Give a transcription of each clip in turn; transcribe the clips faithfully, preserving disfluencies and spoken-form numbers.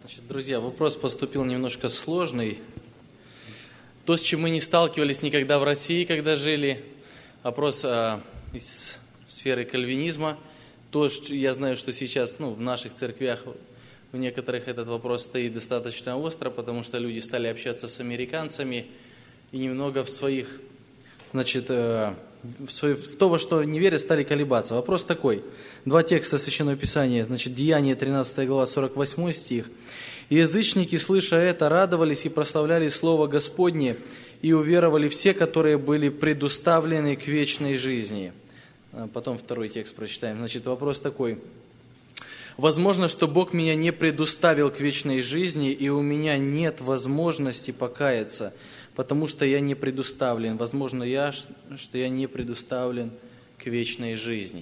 Значит, друзья, вопрос поступил немножко сложный. То, с чем мы не сталкивались никогда в России, когда жили, вопрос а, из сферы кальвинизма. То, что я знаю, что сейчас ну, в наших церквях, в некоторых этот вопрос стоит достаточно остро, потому что люди стали общаться с американцами и немного в своих, значит, в, свои, в то, во что не верят, стали колебаться. Вопрос такой. Два текста Священного Писания, значит, Деяния, тринадцатая глава, сорок восьмой стих. «И язычники, слыша это, радовались и прославляли Слово Господне, и уверовали все, которые были предуставлены к вечной жизни». Потом второй текст прочитаем. Значит, вопрос такой. «Возможно, что Бог меня не предуставил к вечной жизни, и у меня нет возможности покаяться, потому что я не предуставлен. Возможно, я, что я не предуставлен к вечной жизни».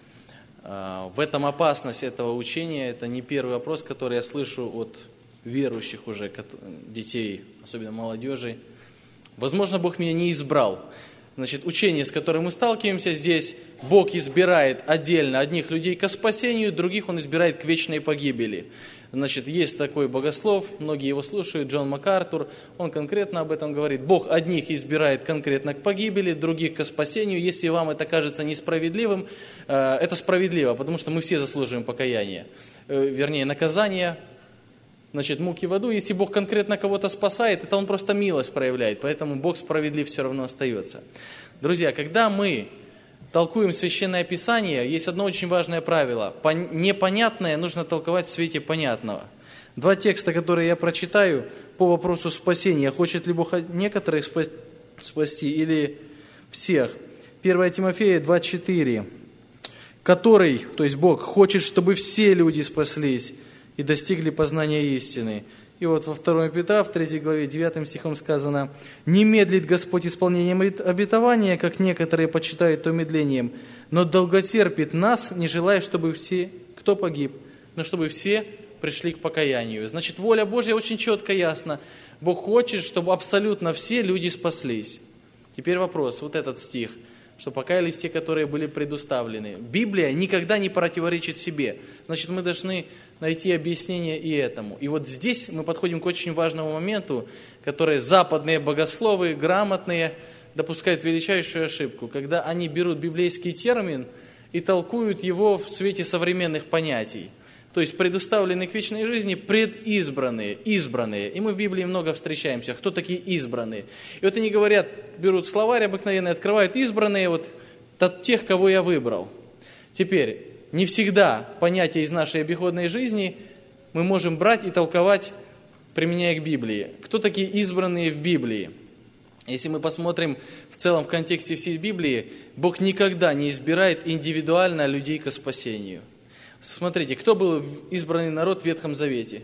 В этом опасность этого учения. Это не первый вопрос, который я слышу от верующих уже детей, особенно молодежи. Возможно, Бог меня не избрал. Значит, учение, с которым мы сталкиваемся здесь, Бог избирает отдельно одних людей ко спасению, других Он избирает к вечной погибели. Значит, есть такой богослов, многие его слушают, Джон МакАртур, он конкретно об этом говорит. Бог одних избирает конкретно к погибели, других к спасению. Если вам это кажется несправедливым, это справедливо, потому что мы все заслуживаем покаяния, вернее, наказания, значит, муки в аду. Если Бог конкретно кого-то спасает, это Он просто милость проявляет, поэтому Бог справедлив все равно остается. Друзья, когда мы толкуем Священное Писание, есть одно очень важное правило. Непонятное нужно толковать в свете понятного. Два текста, которые я прочитаю по вопросу спасения. Хочет ли Бог некоторых спасти или всех? первое Тимофея два четыре. «Который, то есть Бог, хочет, чтобы все люди спаслись и достигли познания истины». И вот во второе Петра, в третьей главе, девятым стихом сказано: «Не медлит Господь исполнением обетования, как некоторые почитают то медлением, но долготерпит нас, не желая, чтобы все, кто погиб, но чтобы все пришли к покаянию». Значит, воля Божья очень четко, ясна. Бог хочет, чтобы абсолютно все люди спаслись. Теперь вопрос, вот этот стих, что покаялись те, которые были предуставлены. Библия никогда не противоречит себе. Значит, мы должны найти объяснение и этому. И вот здесь мы подходим к очень важному моменту, который западные богословы, грамотные, допускают величайшую ошибку, когда они берут библейский термин и толкуют его в свете современных понятий. То есть предуставленные к вечной жизни, предизбранные, избранные. И мы в Библии много встречаемся. Кто такие избранные? И вот они говорят, берут словарь обыкновенный, открывают избранные, вот от тех, кого я выбрал. Теперь, не всегда понятия из нашей обиходной жизни мы можем брать и толковать, применяя к Библии. Кто такие избранные в Библии? Если мы посмотрим в целом в контексте всей Библии, Бог никогда не избирает индивидуально людей ко спасению. Смотрите, кто был избранный народ в Ветхом Завете?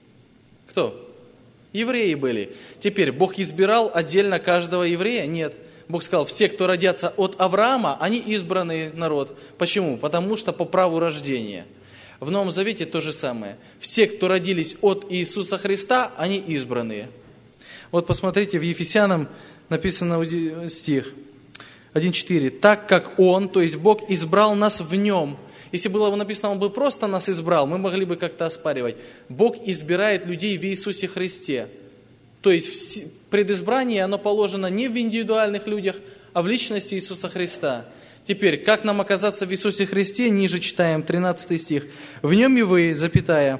Кто? Евреи были. Теперь, Бог избирал отдельно каждого еврея? Нет. Бог сказал, все, кто родятся от Авраама, они избранный народ. Почему? Потому что по праву рождения. В Новом Завете то же самое. Все, кто родились от Иисуса Христа, они избранные. Вот посмотрите, в Ефесянам написано стих один четыре. «Так как Он, то есть Бог, избрал нас в Нем». Если было бы написано, Он бы просто нас избрал, мы могли бы как-то оспаривать. Бог избирает людей в Иисусе Христе. То есть предизбрание, оно положено не в индивидуальных людях, а в личности Иисуса Христа. Теперь, как нам оказаться в Иисусе Христе? Ниже читаем тринадцатый стих. «В Нем и вы, запятая,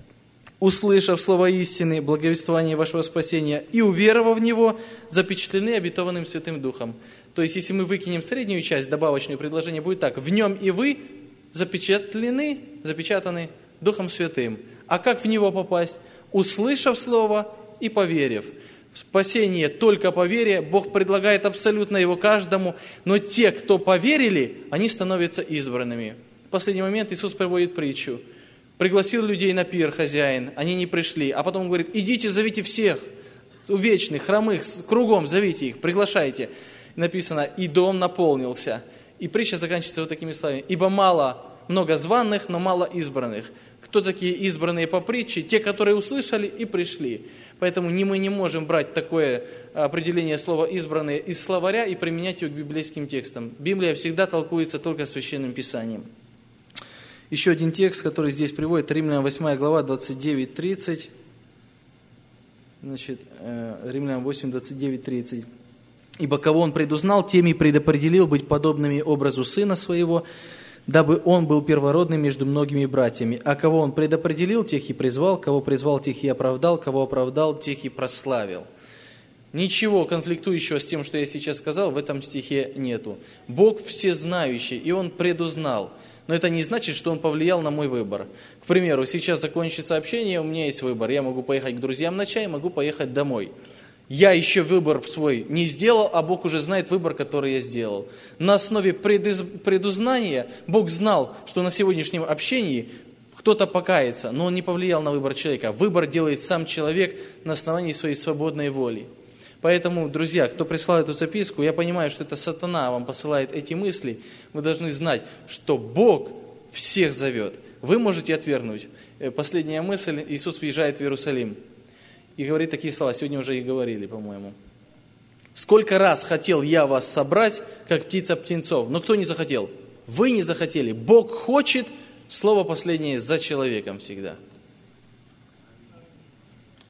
услышав слово истины, благовествование вашего спасения, и уверовав в Него, запечатлены обетованным Святым Духом». То есть, если мы выкинем среднюю часть, добавочное предложение будет так. «В Нем и вы запечатлены, запечатаны Духом Святым». А как в Него попасть? Услышав слово и поверив. Спасение только по вере. Бог предлагает абсолютно его каждому. Но те, кто поверили, они становятся избранными. В последний момент Иисус приводит притчу. Пригласил людей на пир хозяин, они не пришли. А потом говорит, идите, зовите всех, увечных, хромых, кругом зовите их, приглашайте. Написано, и дом наполнился. И притча заканчивается вот такими словами. Ибо мало, много званых, но мало избранных. Кто такие избранные по притче? Те, которые услышали и пришли. Поэтому не мы не можем брать такое определение слова «избранные» из словаря и применять его к библейским текстам. Библия всегда толкуется только Священным Писанием. Еще один текст, который здесь приводит, Римлянам восьмая глава, двадцать девять тридцать. Значит, Римлянам восемь, двадцать девять тридцать. «Ибо кого он предузнал, теми предопределил быть подобными образу Сына Своего, дабы он был первородным между многими братьями. А кого он предопределил, тех и призвал, кого призвал, тех и оправдал, кого оправдал, тех и прославил». Ничего конфликтующего с тем, что я сейчас сказал, в этом стихе нету. Бог всезнающий, и Он предузнал. Но это не значит, что Он повлиял на мой выбор. К примеру, сейчас закончится общение, у меня есть выбор. Я могу поехать к друзьям на чай, могу поехать домой. Я еще выбор свой не сделал, а Бог уже знает выбор, который я сделал. На основе предиз... предузнания Бог знал, что на сегодняшнем общении кто-то покается, но Он не повлиял на выбор человека. Выбор делает сам человек на основании своей свободной воли. Поэтому, друзья, кто прислал эту записку, я понимаю, что это сатана вам посылает эти мысли. Вы должны знать, что Бог всех зовет. Вы можете отвергнуть. Последняя мысль: Иисус въезжает в Иерусалим и говорит такие слова, сегодня уже их говорили, по-моему. «Сколько раз хотел я вас собрать, как птица птенцов, но кто не захотел? Вы не захотели. Бог хочет». Слово последнее за человеком всегда.